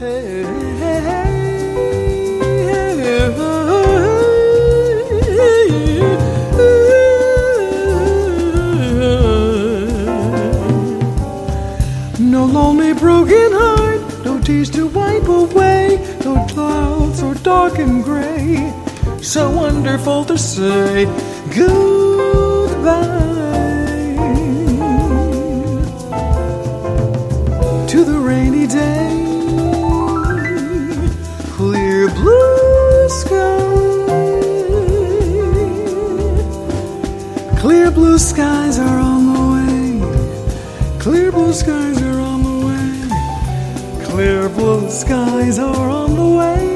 No lonely broken heart, no tears to wipe away, no clouds so dark and gray, so wonderful to say goodbye to the rainy day. Clear blue sky, clear blue skies are on the way. Clear blue skies are on the way. Clear blue skies are on the way.